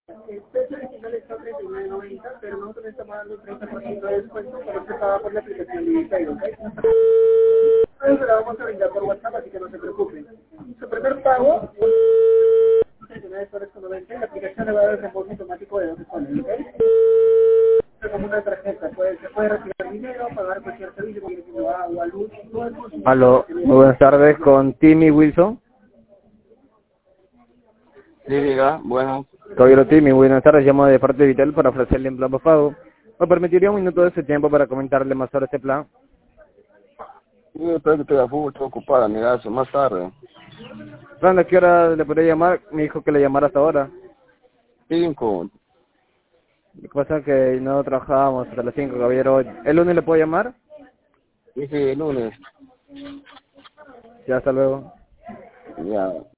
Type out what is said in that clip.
El precio original está a 39.90, pero nosotros estamos dando un 30% de descuento por eso paga por la aplicación de Digital, ¿ok? Entonces se la vamos a brindar por WhatsApp, así que no se preocupen. Su primer pago, $39.90, y la aplicación le va a dar el reembolso automático de $12, ¿ok? Es como una tarjeta, se puede retirar dinero, pagar cualquier servicio, como ejemplo, agua, luz, todo eso. Aló, muy buenas tardes con Timmy Wilson. Sí, diga, bueno. Caballero Timmy, buenas tardes, llamo de parte de Vital para ofrecerle un plan pago. ¿Me permitiría un minuto de su tiempo para comentarle más sobre este plan? Yo espero que estoy a fútbol, estoy ocupada, mira, eso, más tarde. ¿A qué hora le podría llamar? Me dijo que le llamara hasta ahora. 5. Lo que pasa es que no trabajábamos hasta las 5, caballero. ¿El lunes le puedo llamar? Dije el lunes. Ya, hasta luego. Ya.